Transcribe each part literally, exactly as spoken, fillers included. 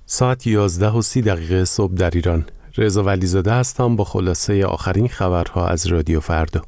ساعت یازده و سی دقیقه صبح در ایران. رضا ولیزاده هستم با خلاصه آخرین خبرها از رادیو فردا.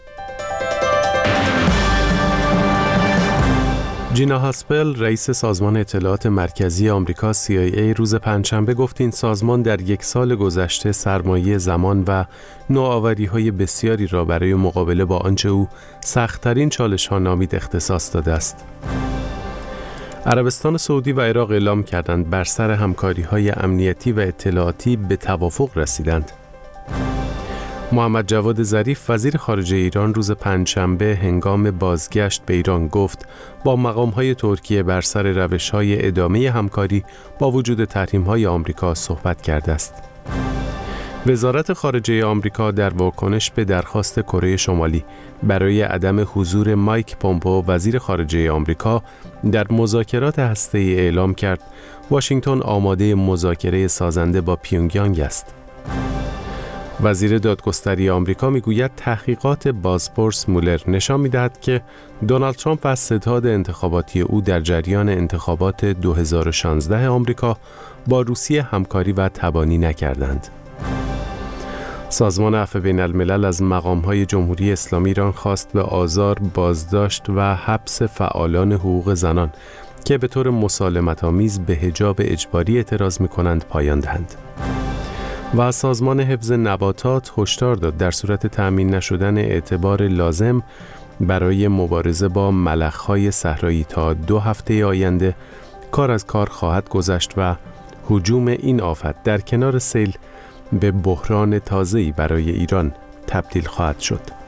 جینا هاسپل، رئیس سازمان اطلاعات مرکزی آمریکا سی آی ای، روز پنجشنبه گفت این سازمان در یک سال گذشته سرمایه زمان و نوآوری‌های بسیاری را برای مقابله با آنچه او سخت‌ترین چالش‌ها نامید اختصاص داده است. عربستان سعودی و عراق اعلام کردند بر سر همکاری‌های امنیتی و اطلاعاتی به توافق رسیدند. محمد جواد ظریف، وزیر خارجه ایران، روز پنجشنبه هنگام بازگشت به ایران گفت با مقام‌های ترکیه بر سر روش‌های ادامه همکاری با وجود تحریم‌های آمریکا صحبت کرده است. وزارت خارجه آمریکا در واکنش به درخواست کره شمالی برای عدم حضور مایک پومپئو، وزیر خارجه آمریکا، در مذاکرات هسته‌ای اعلام کرد واشنگتن آماده مذاکره سازنده با پیونگیانگ است. وزیر دادگستری آمریکا میگوید تحقیقات بازپرس مولر نشان می‌دهد که دونالد ترامپ و ستاد انتخاباتی او در جریان انتخابات دو هزار و شانزده آمریکا با روسیه همکاری و تبانی نکردند. سازمان عفو بین الملل از مقام‌های جمهوری اسلامی ایران خواست به آزار، بازداشت و حبس فعالان حقوق زنان که به طور مسالمت‌آمیز به حجاب اجباری اعتراض می‌کنند پایان دهند. و سازمان حفظ نباتات هشدار داد در صورت تأمین نشدن اعتبار لازم برای مبارزه با ملخ‌های صحرایی تا دو هفته آینده کار از کار خواهد گذشت و هجوم این آفت در کنار سیل به بحران تازه‌ای برای ایران تبدیل خواهد شد.